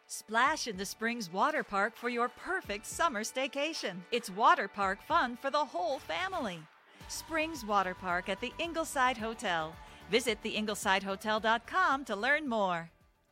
Splash into Springs Water Park for your perfect summer staycation. It's water park fun for the whole family. Springs Water Park at the Ingleside Hotel. Visit theinglesidehotel.com to learn more.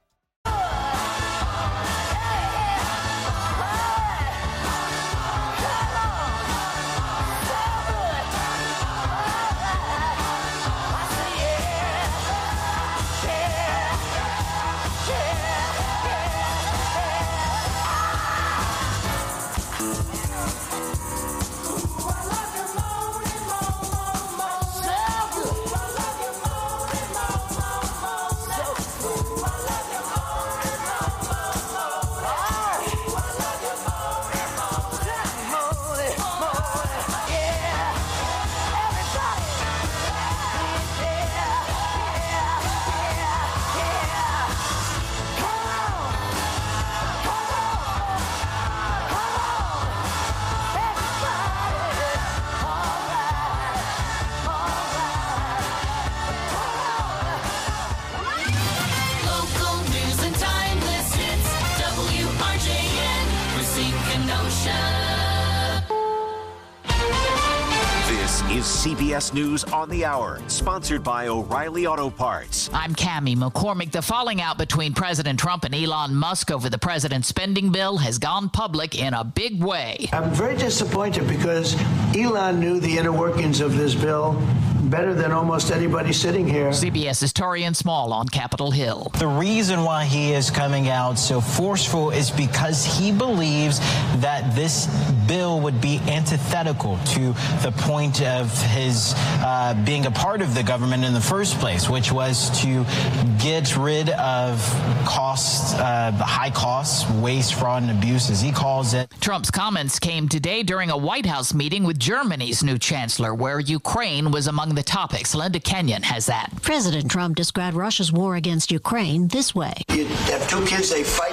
CBS News on the Hour, sponsored by O'Reilly Auto Parts. I'm Cammie McCormick. The falling out between President Trump and Elon Musk over the president's spending bill has gone public in a big way. I'm very disappointed because Elon knew the inner workings of this bill better than almost anybody sitting here. CBS's Torian Small on Capitol Hill. The reason why he is coming out so forceful is because he believes that this bill would be antithetical to the point of his being a part of the government in the first place, which was to get rid of costs, high costs, waste, fraud, and abuse, as he calls it. Trump's comments came today during a White House meeting with Germany's new chancellor, where Ukraine was among the topics. Linda Kenyon has that. President Trump described Russia's war against Ukraine this way. You have two kids, they fight.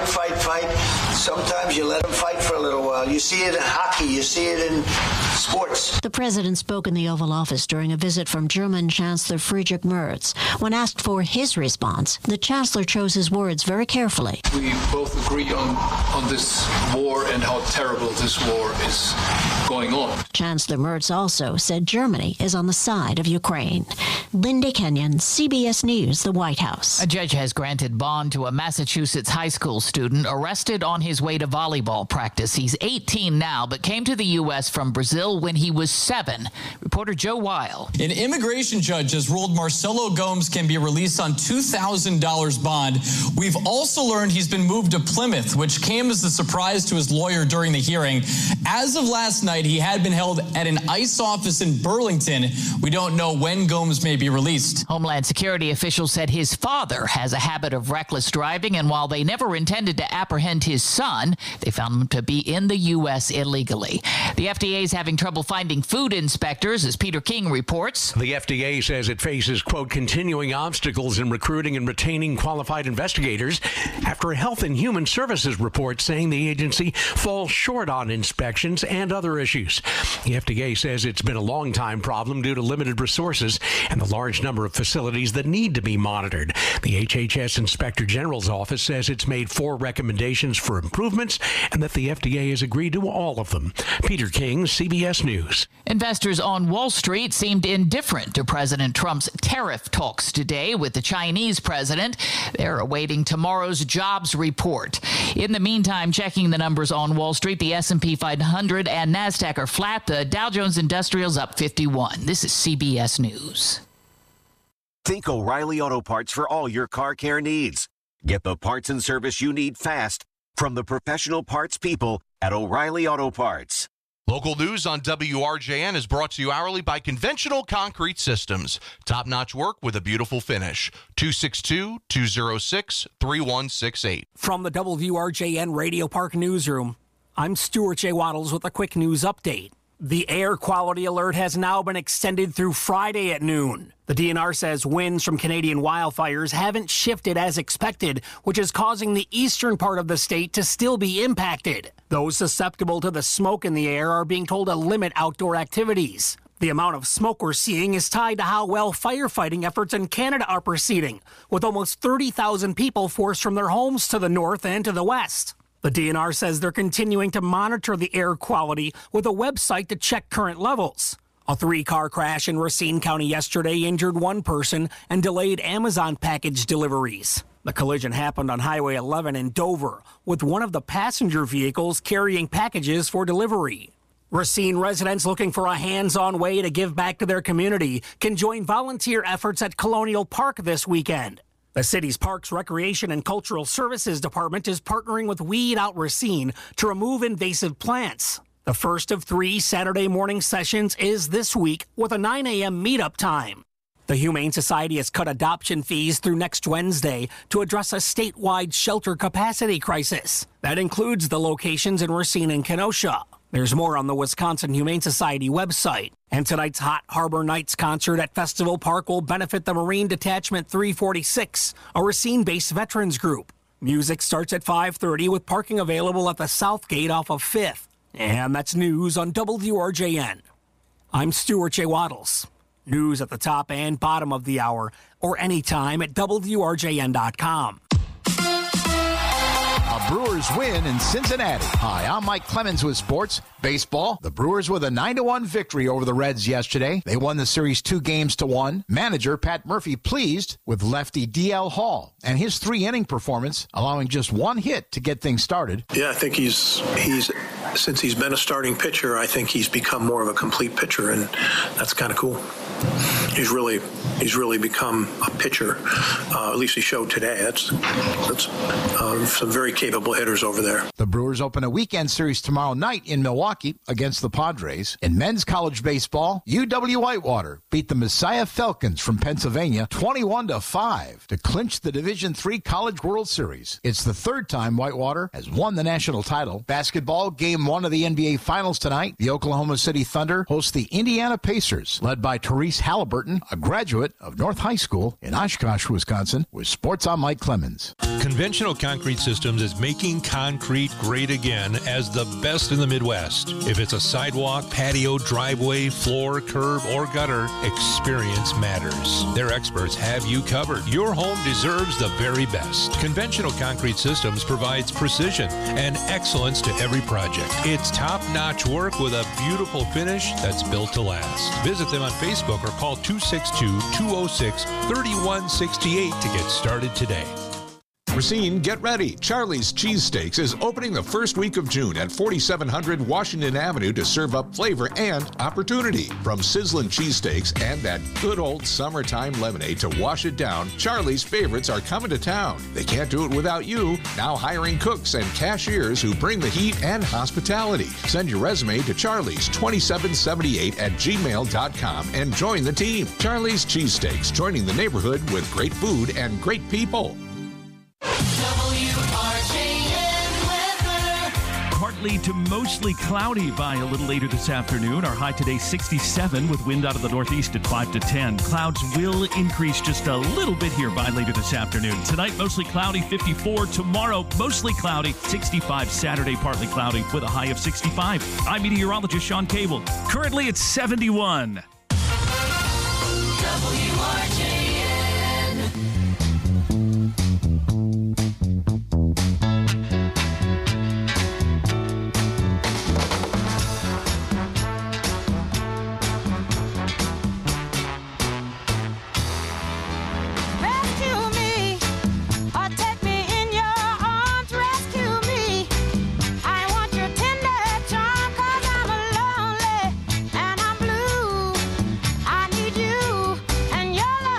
Sometimes you let them fight for a little while. You see it in hockey, you see it in sports. The president spoke in the Oval Office during a visit from German Chancellor Friedrich Merz. When asked for his response, the chancellor chose his words very carefully. We both agree on this war and how terrible this war is going on. Chancellor Merz also said Germany is on the side of Ukraine. Linda Kenyon, CBS News, the White House. A judge has granted bond to a Massachusetts high school student arrested on his way to volleyball practice. He's 18 now, but came to the U.S. from Brazil when he was 7. Reporter Joe Weil. An immigration judge has ruled Marcelo Gomes can be released on $2,000 bond. We've also learned he's been moved to Plymouth, which came as a surprise to his lawyer during the hearing. As of last night, he had been held at an ICE office in Burlington. We don't know when Gomes may be released. Homeland Security officials said his father has a habit of reckless driving, and while they never intended to apprehend his son, they found him to be in the U.S. illegally. The FDA is having trouble finding food inspectors, as Peter King reports. The FDA says it faces, quote, continuing obstacles in recruiting and retaining qualified investigators after a Health and Human Services report saying the agency falls short on inspections and other issues. The FDA says it's been a long-time problem due to limited resources and the large number of facilities that need to be monitored. The HHS Inspector General's office says it's made 4 recommendations for improvements and that the FDA has agreed to all of them. Peter King, CBS News. Investors on Wall Street seemed indifferent to President Trump's tariff talks today with the Chinese president. They're awaiting tomorrow's jobs report. In the meantime, checking the numbers on Wall Street, the S&P 500 and NASDAQ are flat. The Dow Jones Industrial's up 51. This is CBS News. Think O'Reilly Auto Parts for all your car care needs. Get the parts and service you need fast from the professional parts people at O'Reilly Auto Parts. Local news on WRJN is brought to you hourly by Conventional Concrete Systems. Top-notch work with a beautiful finish. 262-206-3168. From the WRJN Radio Park Newsroom, I'm Stuart J. Waddles with a quick news update. The air quality alert has now been extended through Friday at noon. The DNR says winds from Canadian wildfires haven't shifted as expected, which is causing the eastern part of the state to still be impacted. Those susceptible to the smoke in the air are being told to limit outdoor activities. The amount of smoke we're seeing is tied to how well firefighting efforts in Canada are proceeding, with almost 30,000 people forced from their homes to the north and to the west. The DNR says they're continuing to monitor the air quality with a website to check current levels. A 3-car crash in Racine County yesterday injured one person and delayed Amazon package deliveries. The collision happened on Highway 11 in Dover, with one of the passenger vehicles carrying packages for delivery. Racine residents looking for a hands-on way to give back to their community can join volunteer efforts at Colonial Park this weekend. The city's Parks, Recreation, and Cultural Services Department is partnering with Weed Out Racine to remove invasive plants. The first of 3 Saturday morning sessions is this week with a 9 a.m. meetup time. The Humane Society has cut adoption fees through next Wednesday to address a statewide shelter capacity crisis. That includes the locations in Racine and Kenosha. There's more on the Wisconsin Humane Society website. And tonight's Hot Harbor Nights concert at Festival Park will benefit the Marine Detachment 346, a Racine-based veterans group. Music starts at 5:30 with parking available at the South Gate off of 5th. And that's news on WRJN. I'm Stuart J. Waddles. News at the top and bottom of the hour, or anytime at WRJN.com. A Brewers win in Cincinnati. Hi, I'm Mike Clemens with sports. Baseball, the Brewers with a 9-1 victory over the Reds yesterday. They won the series 2-1. Manager Pat Murphy pleased with lefty DL Hall and his 3-inning performance, allowing just 1 hit to get things started. Yeah, I think he's since he's been a starting pitcher, I think he's become more of a complete pitcher, and that's kind of cool. He's really become a pitcher. At least he showed today. That's some very capable hitters over there. The Brewers open a weekend series tomorrow night in Milwaukee against the Padres. In men's college baseball, UW-Whitewater beat the Messiah Falcons from Pennsylvania 21-5 to clinch the Division III College World Series. It's the third time Whitewater has won the national title. Basketball, Game 1 of the NBA Finals tonight. The Oklahoma City Thunder host the Indiana Pacers, led by Therese Halliburton, a graduate of North High School in Oshkosh, Wisconsin. With sports, I'm Mike Clemens. Conventional Concrete Systems is making concrete great again as the best in the Midwest. If it's a sidewalk, patio, driveway, floor, curb, or gutter, experience matters. Their experts have you covered. Your home deserves the very best. Conventional Concrete Systems provides precision and excellence to every project. It's top-notch work with a beautiful finish that's built to last. Visit them on Facebook or call 262-206-3168 to get started today. Racine, get ready. Charlie's Cheesesteaks is opening the first week of June at 4700 Washington Avenue to serve up flavor and opportunity. From sizzling cheesesteaks and that good old summertime lemonade to wash it down, Charlie's favorites are coming to town. They can't do it without you. Now hiring cooks and cashiers who bring the heat and hospitality. Send your resume to charlies2778@gmail.com and join the team. Charlie's Cheesesteaks, joining the neighborhood with great food and great people. Partly to mostly cloudy by a little later this afternoon. Our high today 67 with wind out of the northeast at 5 to 10. Clouds will increase just a little bit here by later this afternoon. Tonight mostly cloudy, 54. Tomorrow mostly cloudy, 65. Saturday partly cloudy with a high of 65. I'm meteorologist Sean Cable. Currently it's 71. And your love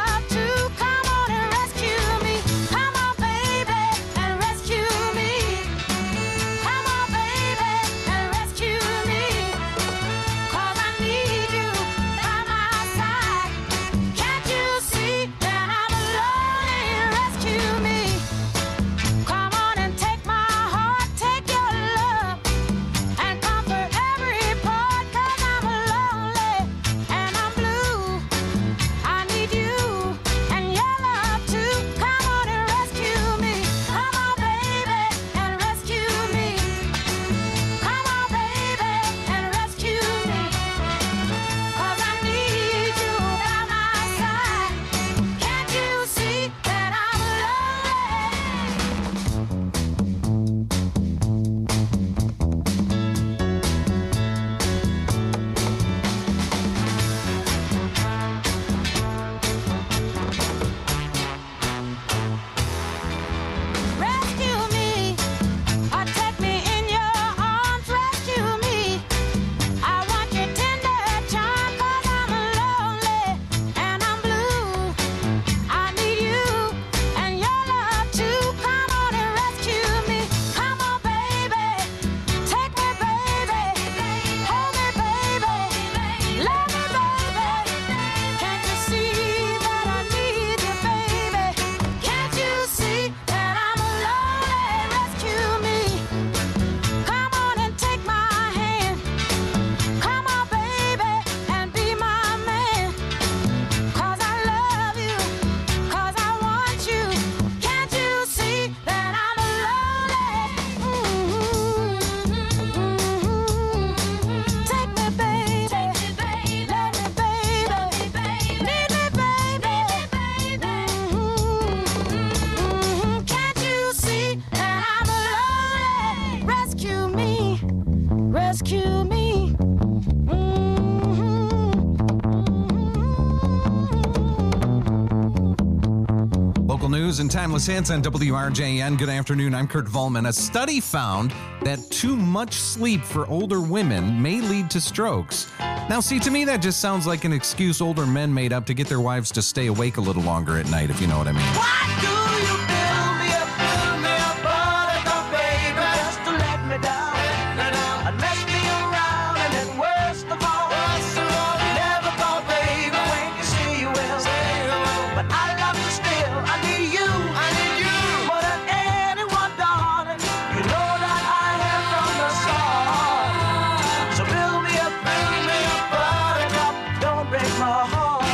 Timeless Hits on WRJN. Good afternoon. I'm Kurt Volman. A study found that too much sleep for older women may lead to strokes. Now, see, to me, that just sounds like an excuse older men made up to get their wives to stay awake a little longer at night, if you know what I mean. Why do you build me up, buttercup, baby, just to let me down, and mess me around, and then worst of all, you never call, baby, when you say you will, but I love you still, I need you, more than anyone, darling, you know that I am from the start, so build me up, buttercup, don't break my heart.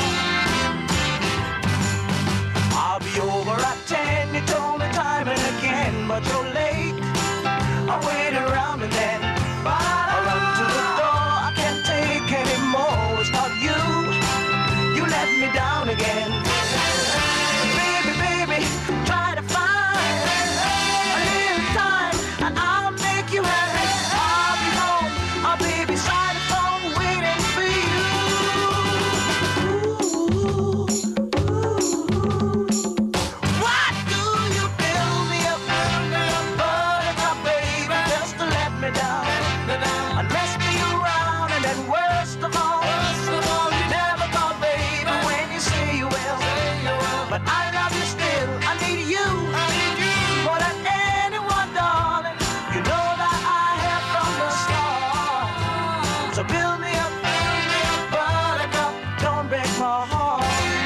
I'll be over at 10, you told me time and again, but you're late. I'll wait around and then I'll run to the door. I can't take anymore. It's not you. You let me down again. Baby, baby, try to find a little time and I'll make you happy. I'll be home. I'll be beside the phone waiting for you. Why do you build me up, buttercup, baby, just to let me down, and mess me around, and then worst of all, you never call, baby, when you say you will, but I love you still, I need you, more than anyone, darling, you know that I have from the start, so build me up, buttercup, don't break my heart.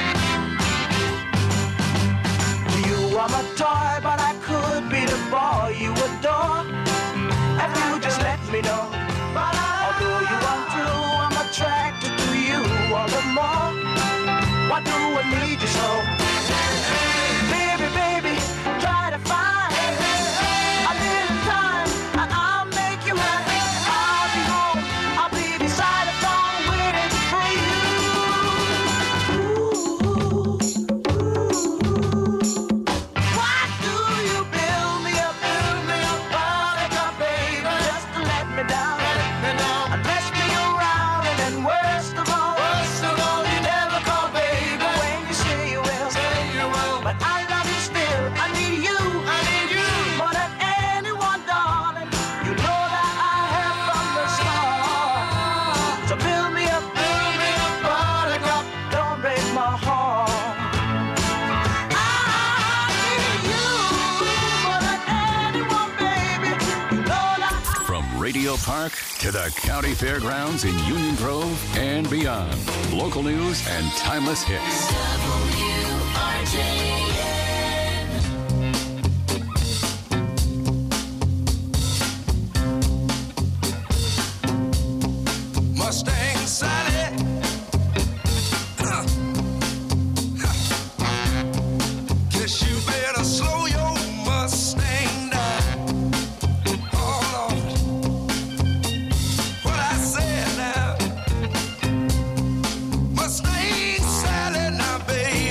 You are my toy, but I could be the boy you adore if you just let me know. Although you are true, I'm attracted to you all the more. Why do I need you so? Baby, baby, try to find a little time and I'll make you happy. I'll be home, I'll be beside the phone waiting for you. Why do you build me up, buttercup, baby, just to let me down, and mess me around, and then worst of all, you never call, baby, when you say you will, but I love you still, I need you, more than anyone, darling, you know that I have from the start, so build me up, buttercup, don't break my heart. From Radio Park to the County Fairgrounds in Union Grove and beyond. Local news and timeless hits. Mustang Sally. Guess you better slow your Mustang down. Oh Lord, what I said now. Mustang Sally, now baby.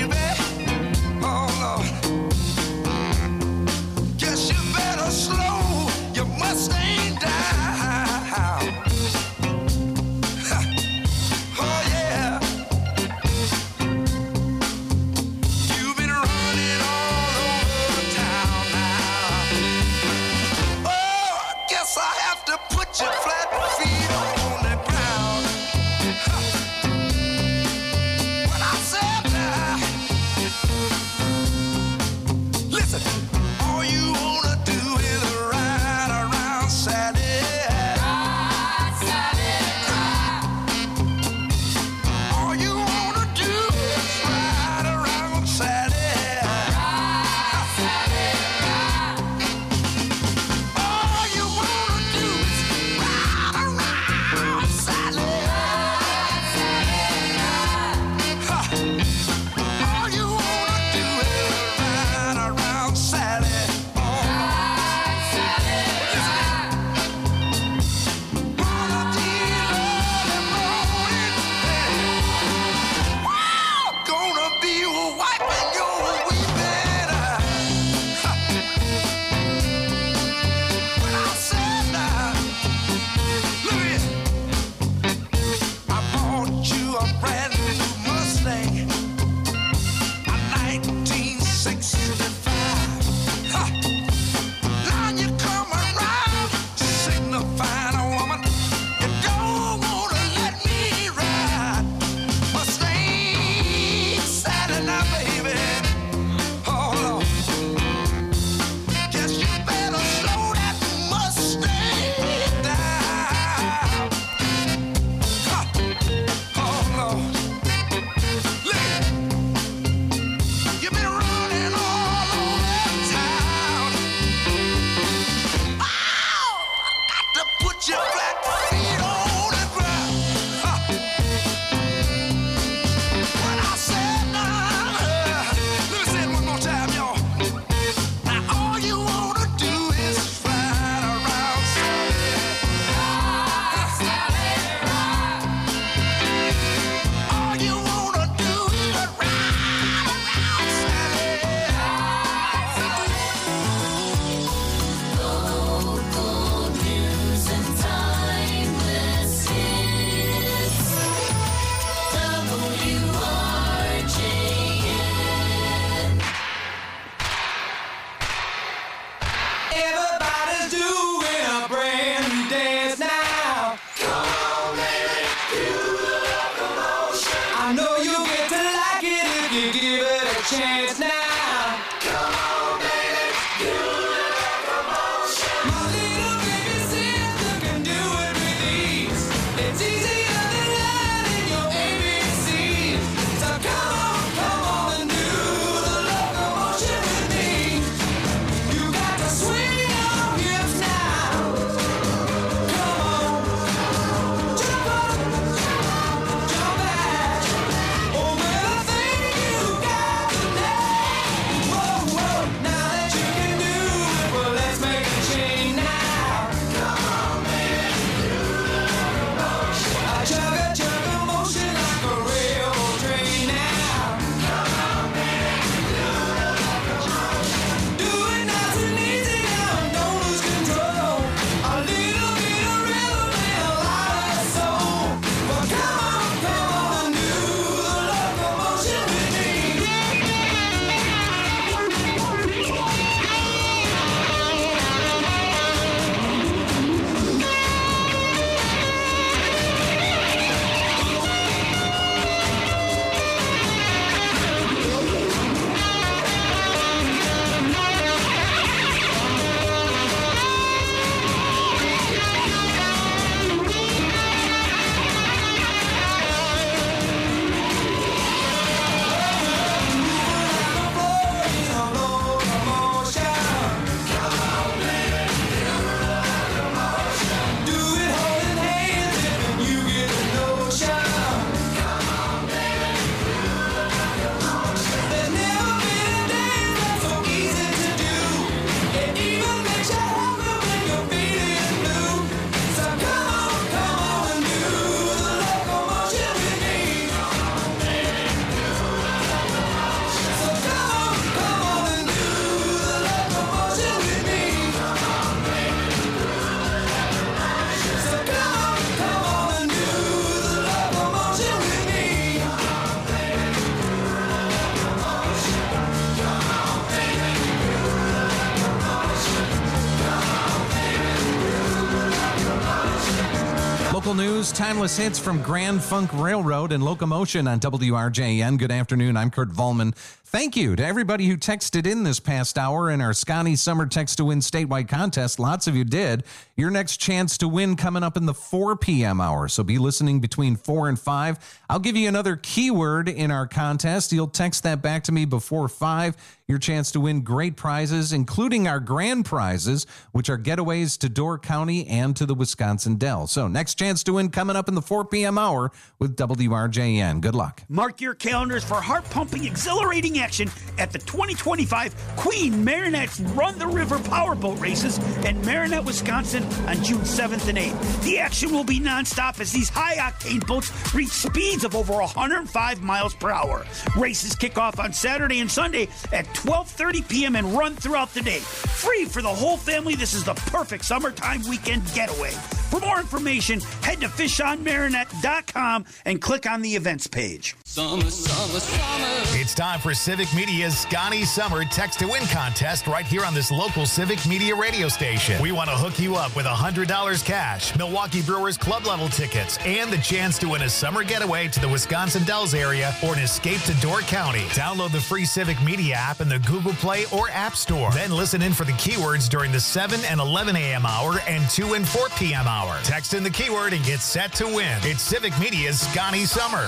Local news, timeless hits from Grand Funk Railroad and Locomotion on WRJN. Good afternoon. I'm Kurt Volman. Thank you to everybody who texted in this past hour in our Scotty Summer Text to Win statewide contest. Lots of you did. Your next chance to win coming up in the 4 p.m. hour, so be listening between 4 and 5. I'll give you another keyword in our contest. You'll text that back to me before 5. Your chance to win great prizes, including our grand prizes, which are getaways to Door County and to the Wisconsin Dells. So next chance to win coming up in the 4 p.m. hour with WRJN. Good luck. Mark your calendars for heart-pumping, exhilarating action at the 2025 Queen Marinette's Run the River Powerboat Races in Marinette, Wisconsin on June 7th and 8th. The action will be nonstop as these high-octane boats reach speeds of over 105 miles per hour. Races kick off on Saturday and Sunday at 12:30 p.m. and run throughout the day. Free for the whole family, this is the perfect summertime weekend getaway. For more information, head to fishonmarinette.com and click on the events page. Summer, summer, summer. It's time for Civic Media's Scotty Summer Text to Win contest right here on this local Civic Media radio station. We want to hook you up with $100 cash, Milwaukee Brewers club level tickets, and the chance to win a summer getaway to the Wisconsin Dells area or an escape to Door County. Download the free Civic Media app in the Google Play or App Store. Then listen in for the keywords during the 7 and 11 a.m. hour and 2 and 4 p.m. hour. Text in the keyword and get set to win. It's Civic Media's Scotty Summer.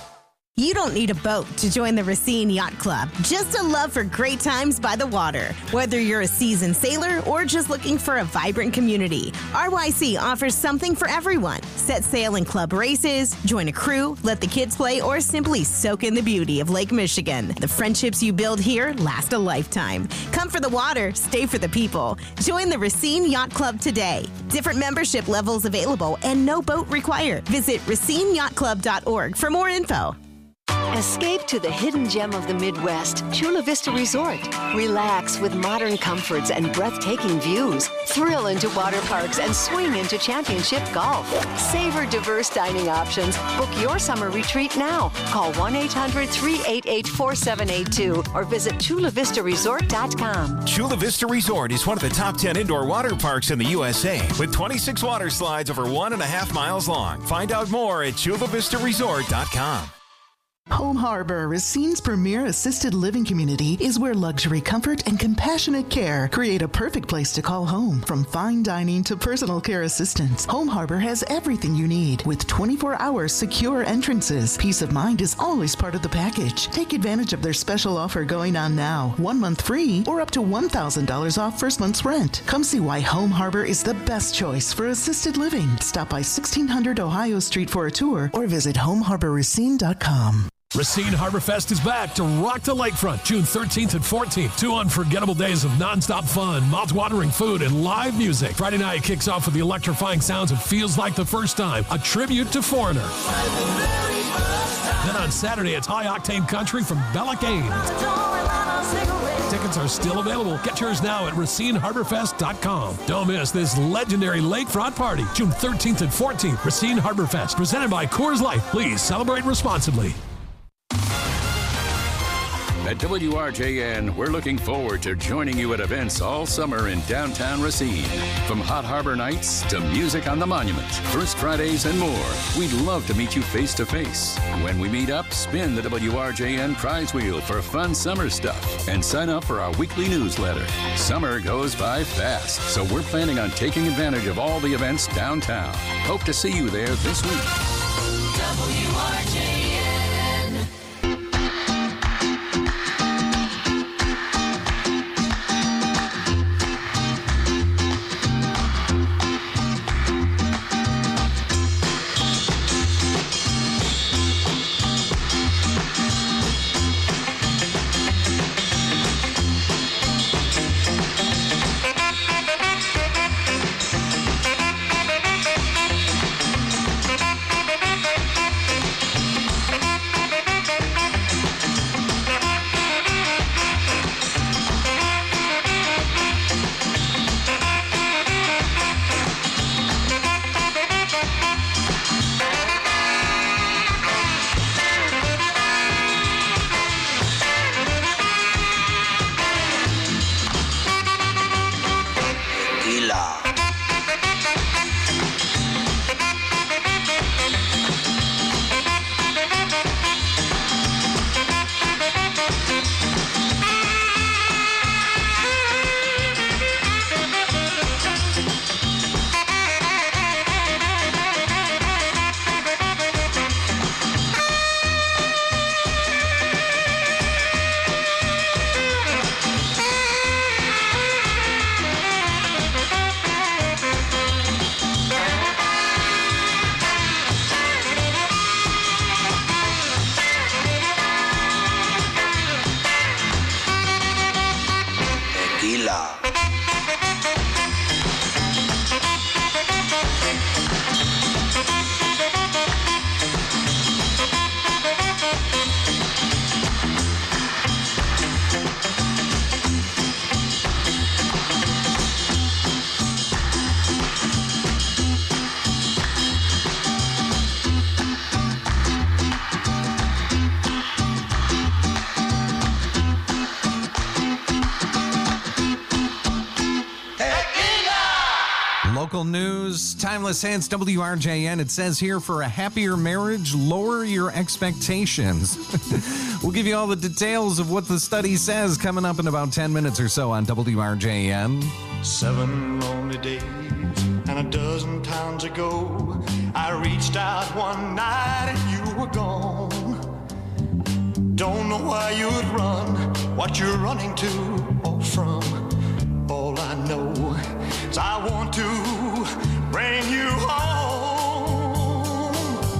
You don't need a boat to join the Racine Yacht Club, just a love for great times by the water. Whether you're a seasoned sailor or just looking for a vibrant community, RYC offers something for everyone. Set sail in club races, join a crew, let the kids play, or simply soak in the beauty of Lake Michigan. The friendships you build here last a lifetime. Come for the water, stay for the people. Join the Racine Yacht Club today. Different membership levels available and no boat required. Visit racineyachtclub.org for more info. Escape to the hidden gem of the Midwest, Chula Vista Resort. Relax with modern comforts and breathtaking views. Thrill into water parks and swing into championship golf. Savor diverse dining options. Book your summer retreat now. Call 1-800-388-4782 or visit ChulaVistaResort.com. Chula Vista Resort is one of the top 10 indoor water parks in the USA with 26 water slides over 1.5 miles long. Find out more at ChulaVistaResort.com. Home Harbor, Racine's premier assisted living community, is where luxury, comfort, and compassionate care create a perfect place to call home. From fine dining to personal care assistance, Home Harbor has everything you need with 24-hour secure entrances. Peace of mind is always part of the package. Take advantage of their special offer going on now. 1 month free or up to $1,000 off first month's rent. Come see why Home Harbor is the best choice for assisted living. Stop by 1600 Ohio Street for a tour or visit homeharborracine.com. Racine Harborfest is back to rock the lakefront June 13th and 14th. 2 unforgettable days of nonstop fun, mouth-watering food, and live music. Friday night kicks off with the electrifying sounds of Feels Like the First Time, a tribute to Foreigner. Then on Saturday, it's high-octane country from Bella Kane. Tickets are still available. Get yours now at RacineHarborFest.com. Don't miss this legendary lakefront party, June 13th and 14th. Racine Harborfest, presented by Coors Light. Please celebrate responsibly. At WRJN, we're looking forward to joining you at events all summer in downtown Racine. From Hot Harbor Nights to music on the monument, First Fridays, and more. We'd love to meet you face to face. When we meet up, spin the WRJN prize wheel for fun summer stuff and sign up for our weekly newsletter. Summer goes by fast, so we're planning on taking advantage of all the events downtown. Hope to see you there this week. WRJN. Local news, Timeless Hits, WRJN. It says here, for a happier marriage, lower your expectations. We'll give you all the details of what the study says coming up in about 10 minutes or so on WRJN. 7 lonely days and a dozen times ago, I reached out one night and you were gone. Don't know why you'd run, what you're running to or from. All I know is I want to bring you home.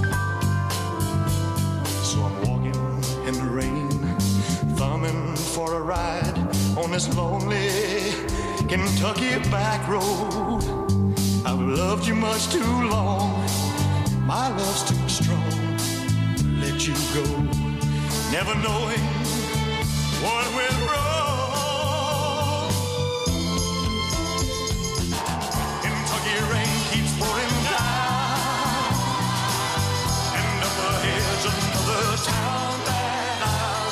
So I'm walking in the rain, thumbing for a ride on this lonely Kentucky back road. I've loved you much too long, my love's too strong to let you go, never knowing what went wrong. Kentucky rain keeps pouring down, and up ahead's another town that I'll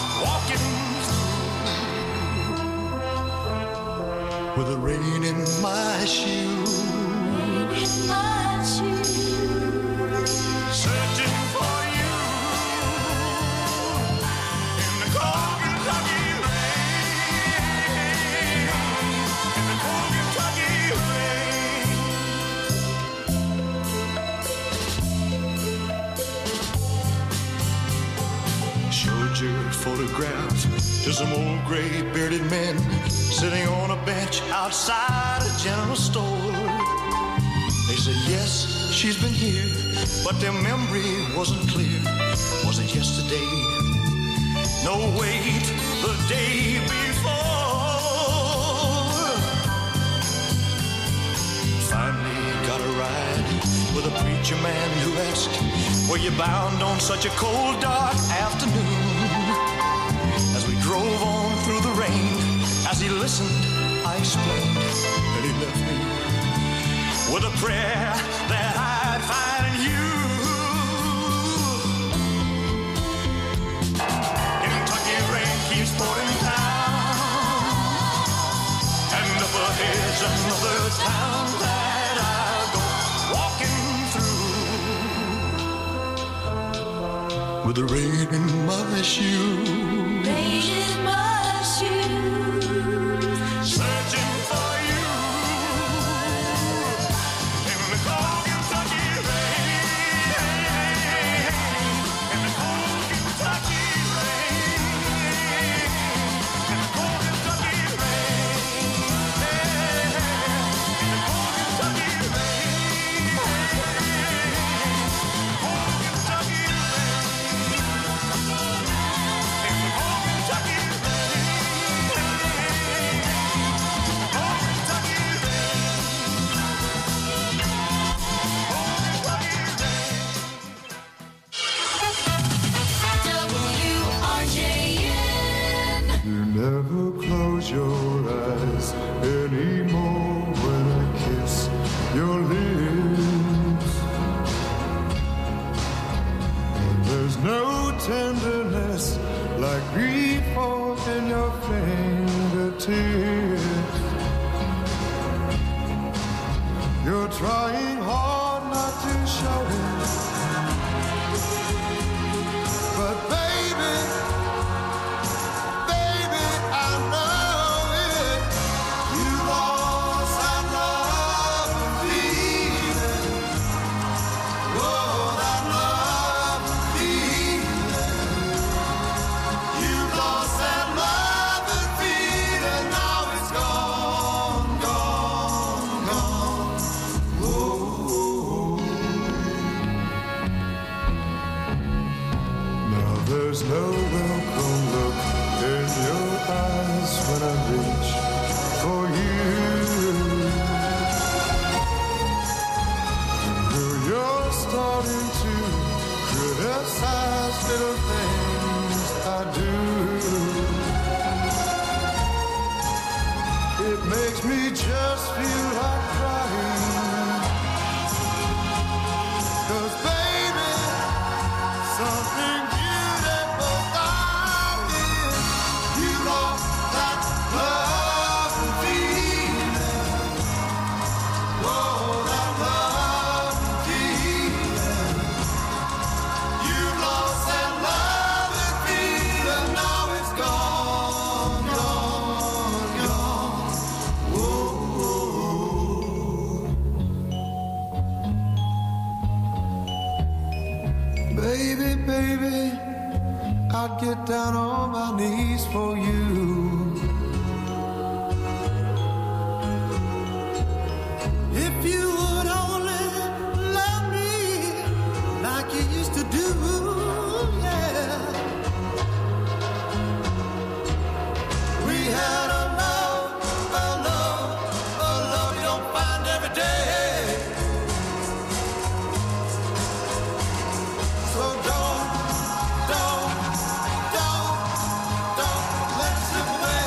go walking through, with the rain in my shoes, searching for you. photograph to some old gray bearded men sitting on a bench outside a general store. They said, yes, she's been here, but their memory wasn't clear. Was it yesterday? No, wait, the day before. Finally got a ride with a preacher man who asked, were you bound on such a cold, dark afternoon? As we drove on through the rain, as he listened, I explained, and he left me with a prayer that I'd find you. Kentucky rain keeps pouring down, and up ahead's another town that I'll go walking through with the rain in my shoes. Rain in my shoes. Searching for you. Never close your eyes anymore when I kiss your lips. And there's no tenderness like grief in your fingertips. You're trying hard not to show it, but baby, there's no welcome look in your eyes when I reach for you. Girl, you're starting to criticize little things I do. It makes me just feel like crying. 'Cause baby, something baby, I'd get down on my knees for you. If you would only love me like you used to do, yeah. We had a love you don't find every day. So don't let it slip away.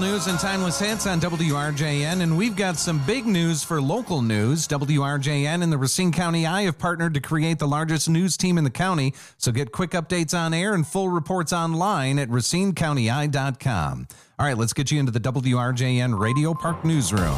news and timeless hits on WRJN, and we've got some big news for local news. WRJN and the Racine County Eye have partnered to create the largest news team in the county, so get quick updates on air and full reports online at racinecountyeye.com. All right, let's get you into the WRJN Radio Park Newsroom.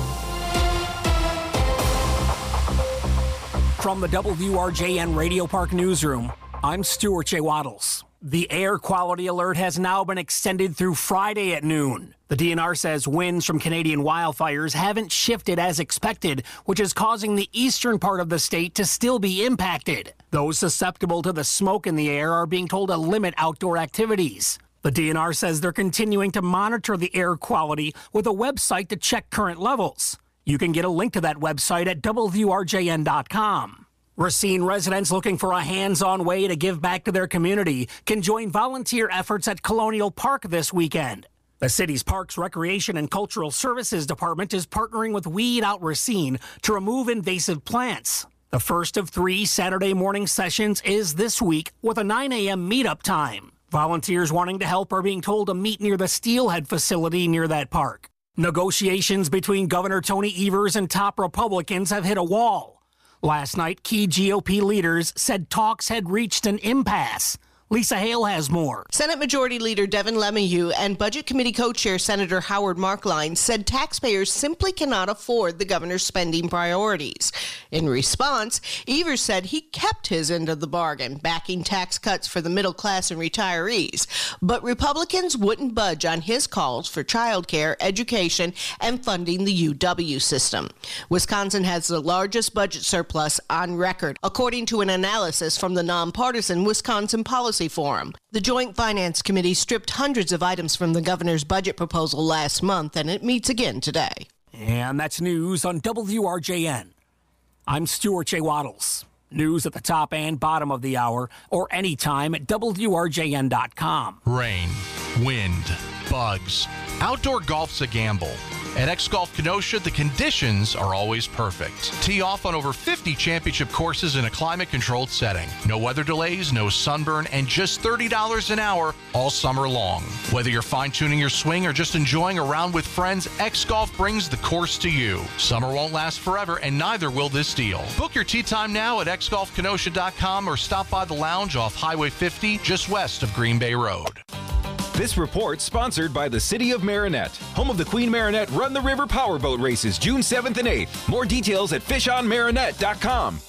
From the WRJN Radio Park Newsroom, I'm Stuart J. Waddles. The air quality alert has now been extended through Friday at noon. The DNR says winds from Canadian wildfires haven't shifted as expected, which is causing the eastern part of the state to still be impacted. Those susceptible to the smoke in the air are being told to limit outdoor activities. The DNR says they're continuing to monitor the air quality with a website to check current levels. You can get a link to that website at WRJN.com. Racine residents looking for a hands-on way to give back to their community can join volunteer efforts at Colonial Park this weekend. The city's Parks, Recreation, and Cultural Services Department is partnering with Weed Out Racine to remove invasive plants. The first of 3 Saturday morning sessions is this week with a 9 a.m. meetup time. Volunteers wanting to help are being told to meet near the Steelhead facility near that park. Negotiations between Governor Tony Evers and top Republicans have hit a wall. Last night, key GOP leaders said talks had reached an impasse. Lisa Hale has more. Senate Majority Leader Devin LeMahieu and Budget Committee Co-Chair Senator Howard Markline said taxpayers simply cannot afford the governor's spending priorities. In response, Evers said he kept his end of the bargain, backing tax cuts for the middle class and retirees. But Republicans wouldn't budge on his calls for childcare, education, and funding the UW system. Wisconsin has the largest budget surplus on record, according to an analysis from the nonpartisan Wisconsin Policy Forum. The Joint Finance Committee stripped hundreds of items from the governor's budget proposal last month, and it meets again today. And that's news on WRJN. I'm Stuart J. Waddles. News at the top and bottom of the hour, or anytime at WRJN.com. Rain, wind, bugs. Outdoor golf's a gamble. At X-Golf Kenosha, the conditions are always perfect. Tee off on over 50 championship courses in a climate-controlled setting. No weather delays, no sunburn, and just $30 an hour all summer long. Whether you're fine-tuning your swing or just enjoying a round with friends, X-Golf brings the course to you. Summer won't last forever, and neither will this deal. Book your tee time now at xgolfkenosha.com or stop by the lounge off Highway 50 just west of Green Bay Road. This report sponsored by the City of Marinette, home of the Queen Marinette Run the River Powerboat Races, June 7th and 8th. More details at fishonmarinette.com.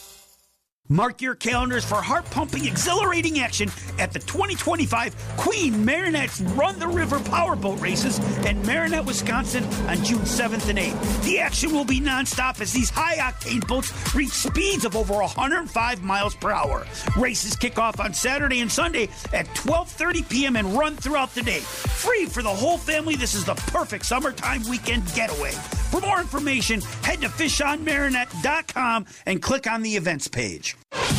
Mark your calendars for heart-pumping, exhilarating action at the 2025 Queen Marinette's Run the River Powerboat Races in Marinette, Wisconsin on June 7th and 8th. The action will be nonstop as these high-octane boats reach speeds of over 105 miles per hour. Races kick off on Saturday and Sunday at 12:30 p.m. and run throughout the day. Free for the whole family, this is the perfect summertime weekend getaway. For more information, head to fishonmarinette.com and click on the events page.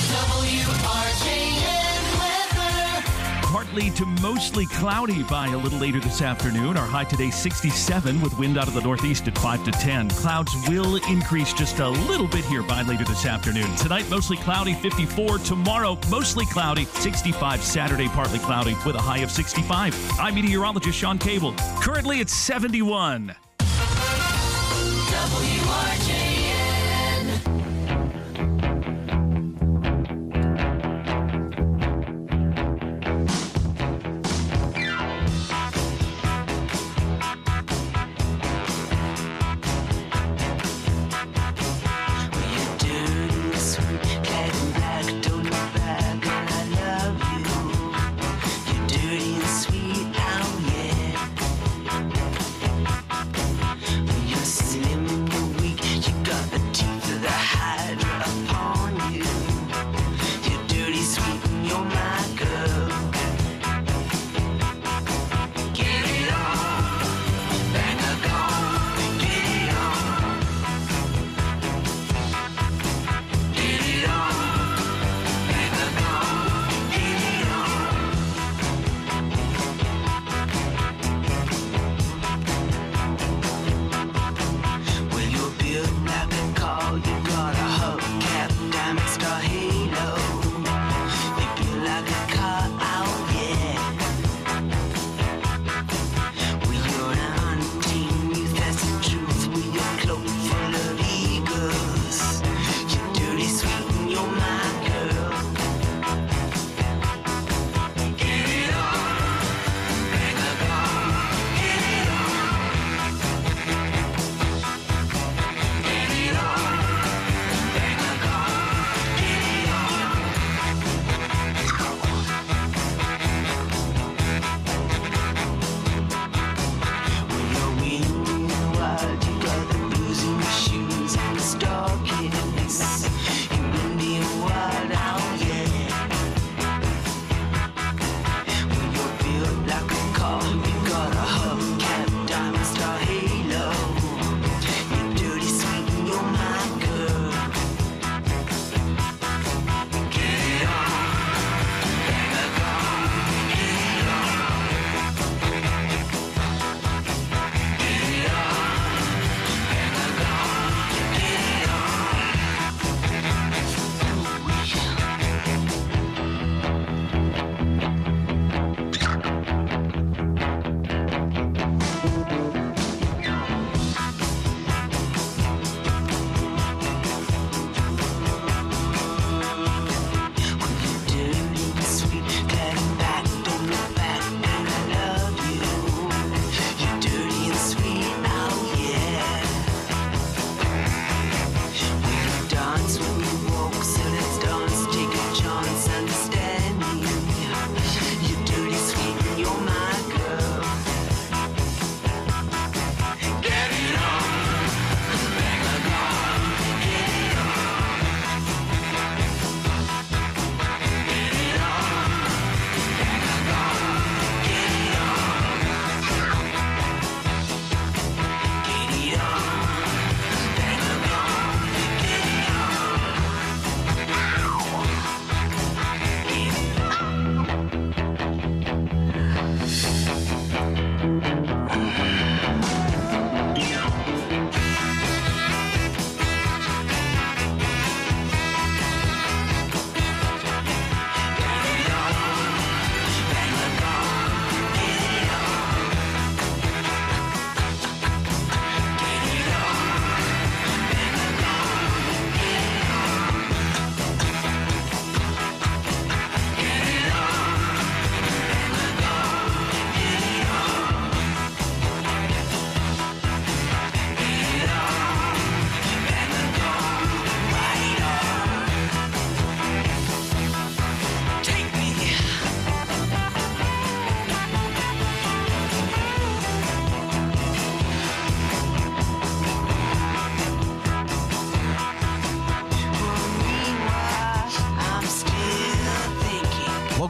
Partly to mostly cloudy by a little later this afternoon. Our high today 67 with wind out of the northeast at 5 to 10. Clouds will increase just a little bit here by later this afternoon. Tonight mostly cloudy, 54. Tomorrow mostly cloudy, 65. Saturday partly cloudy with a high of 65. I'm meteorologist Sean Cable. Currently it's 71. WRJN.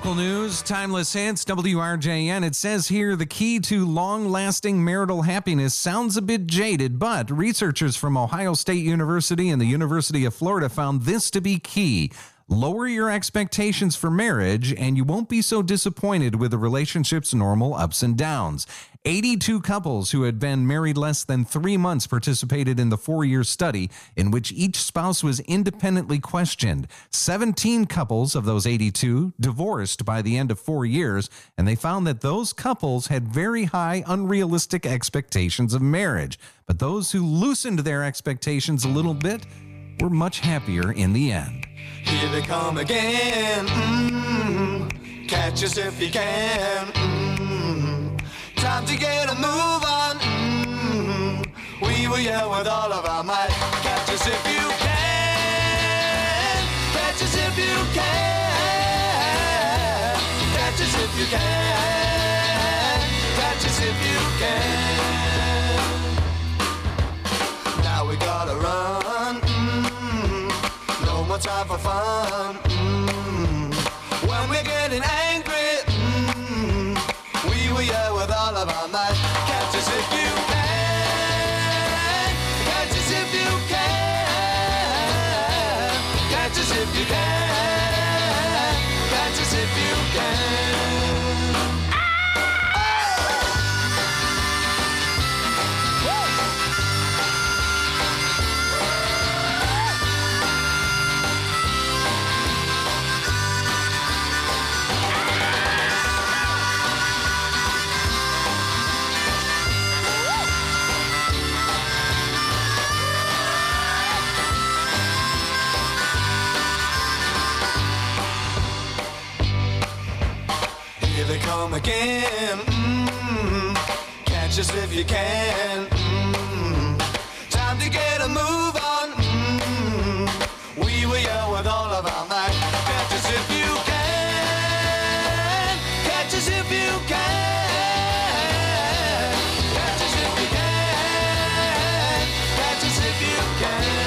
Local news, timeless hits, WRJN. It says here the key to long-lasting marital happiness sounds a bit jaded, but researchers from Ohio State University and the University of Florida found this to be key. Lower your expectations for marriage, and you won't be so disappointed with the relationship's normal ups and downs. 82 couples who had been married less than 3 months participated in the 4-year study in which each spouse was independently questioned. 17 couples of those 82 divorced by the end of 4 years, and they found that those couples had very high, unrealistic expectations of marriage. But those who loosened their expectations a little bit were much happier in the end. Here they come again. Catch us if you can. Time to get a move on. We will yell with all of our might. Catch us if you can. Catch us if you can. Catch us if you can. Catch us if you can. Now we gotta run. No more time for fun. When we're getting angry, we will yell with all of our might. Catch us if you can. Catch us if you can. Catch us if you can. Catch us if you can. Come again. Catch us if you can. Time to get a move on. We will yell with all of our might. Catch us if you can. Catch us if you can. Catch us if you can. Catch us if you can.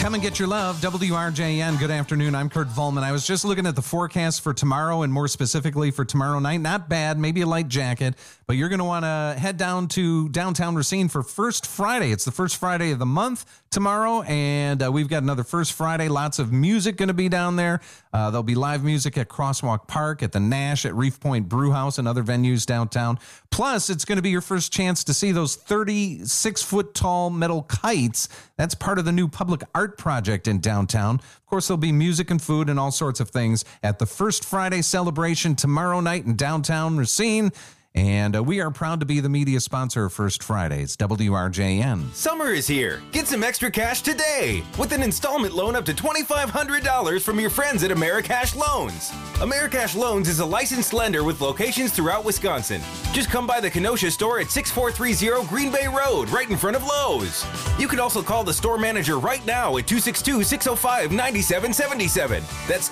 Come and get your love. WRJN, good afternoon. I'm Kurt Volman. I was just looking at the forecast for tomorrow and more specifically for tomorrow night. Not bad, maybe a light jacket, but you're going to want to head down to downtown Racine for First Friday. It's the first Friday of the month tomorrow, and we've got another First Friday. Lots of music going to be down there. There'll be live music at Crosswalk Park, at the Nash, at Reef Point Brewhouse, and other venues downtown. Plus, it's going to be your first chance to see those 36-foot-tall metal kites. That's part of the new public art project in downtown. Of course, there'll be music and food and all sorts of things at the First Friday celebration tomorrow night in downtown Racine. And we are proud to be the media sponsor of First Fridays, WRJN. Summer is here. Get some extra cash today with an installment loan up to $2,500 from your friends at Americash Loans. Americash Loans is a licensed lender with locations throughout Wisconsin. Just come by the Kenosha store at 6430 Green Bay Road, right in front of Lowe's. You can also call the store manager right now at 262-605-9777. That's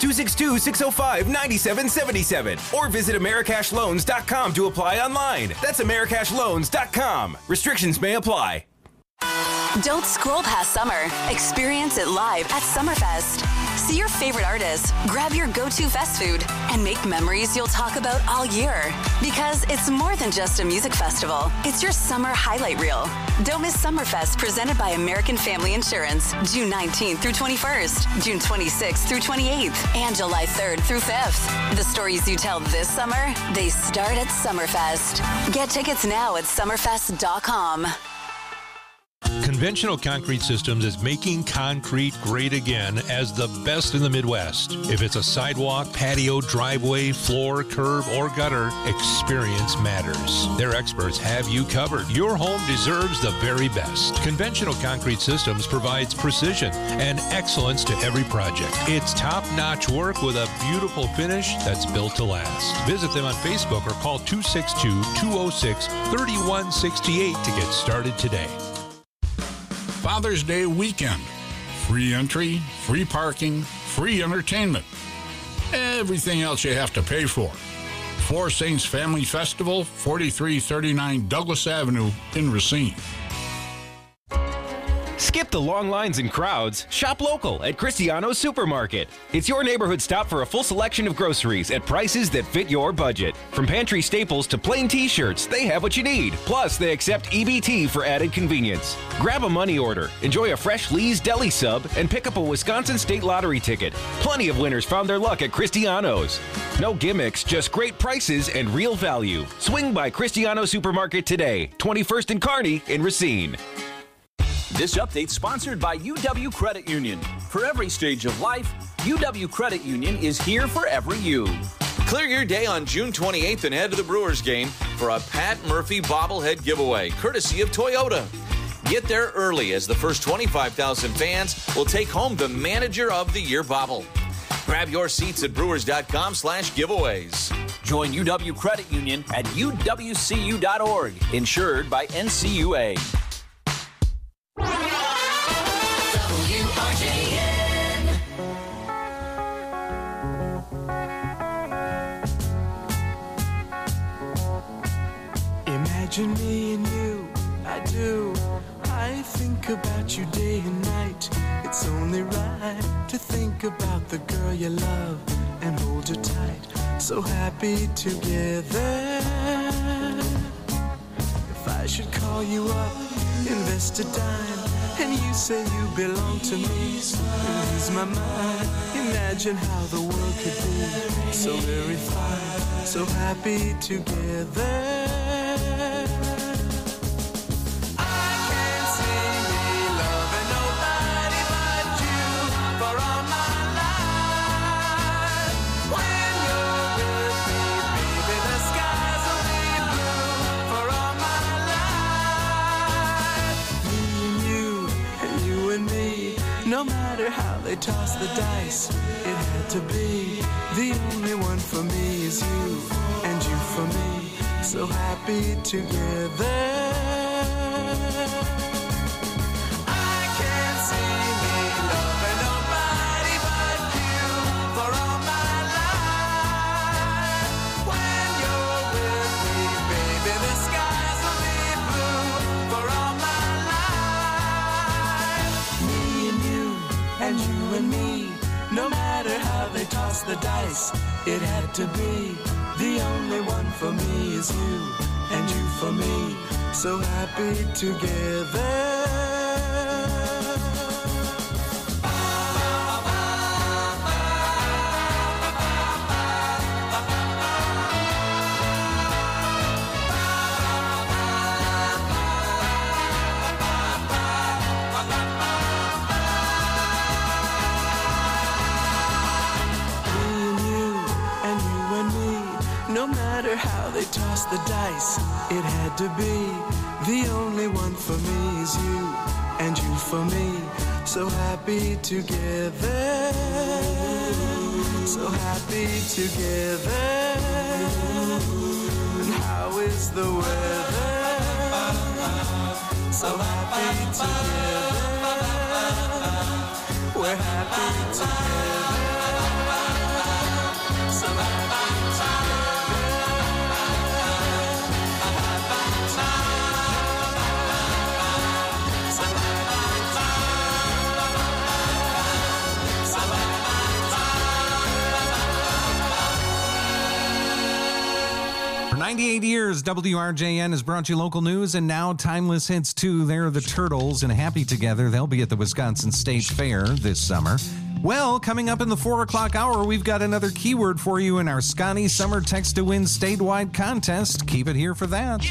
262-605-9777. Or visit AmericashLoans.com to apply online. That's AmericashLoans.com. Restrictions may apply. Don't scroll past summer. Experience it live at Summerfest. See your favorite artists, grab your go-to fest food, and make memories you'll talk about all year. Because it's more than just a music festival. It's your summer highlight reel. Don't miss Summerfest, presented by American Family Insurance, June 19th through 21st, June 26th through 28th, and July 3rd through 5th. The stories you tell this summer, they start at Summerfest. Get tickets now at summerfest.com. Conventional Concrete Systems is making concrete great again as the best in the Midwest. If it's a sidewalk, patio, driveway, floor, curb, or gutter, experience matters. Their experts have you covered. Your home deserves the very best. Conventional Concrete Systems provides precision and excellence to every project. It's top-notch work with a beautiful finish that's built to last. Visit them on Facebook or call 262-206-3168 to get started today. Father's Day weekend. Free entry, free parking, free entertainment. Everything else you have to pay for. Four Saints Family Festival, 4339 Douglas Avenue in Racine. Skip the long lines and crowds. Shop local at Cristiano's Supermarket. It's your neighborhood stop for a full selection of groceries at prices that fit your budget. From pantry staples to plain t-shirts, they have what you need. Plus, they accept EBT for added convenience. Grab a money order, enjoy a fresh Lee's Deli sub, and pick up a Wisconsin State Lottery ticket. Plenty of winners found their luck at Cristiano's. No gimmicks, just great prices and real value. Swing by Cristiano's Supermarket today, 21st and Kearney in Racine. This update sponsored by UW Credit Union. For every stage of life, UW Credit Union is here for every you. Clear your day on June 28th and head to the Brewers game for a Pat Murphy bobblehead giveaway, courtesy of Toyota. Get there early as the first 25,000 fans will take home the Manager of the Year bobble. Grab your seats at brewers.com/giveaways. Join UW Credit Union at uwcu.org, insured by NCUA. Imagine me and you, I do. I think about you day and night. It's only right to think about the girl you love and hold her tight. So happy together. If I should call you up, invest a dime, and you say you belong to me, and lose my mind. Imagine how the world could be so very fine, so happy together. No matter how they toss the dice, it had to be. The only one for me is you, and you for me. So happy together. I can't see me loving nobody but you for all my life. When you're with me, baby, the skies will be blue for all my life. Me and you, dice, it had to be. The only one for me is you, and you for me. So happy together. No matter how they toss the dice, it had to be. The only one for me is you, and you for me. So happy together. So happy together. And how is the weather? So happy together. We're happy together. So happy together. For 98 years, WRJN has brought you local news and now timeless hits too. They're the Turtles and Happy Together. They'll be at the Wisconsin State Fair this summer. Well, coming up in the 4 o'clock hour, we've got another keyword for you in our Scotty Summer Text to Win statewide contest. Keep it here for that.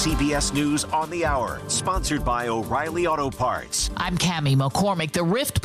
CBS News on the Hour, sponsored by O'Reilly Auto Parts. I'm Cammie McCormick. The rift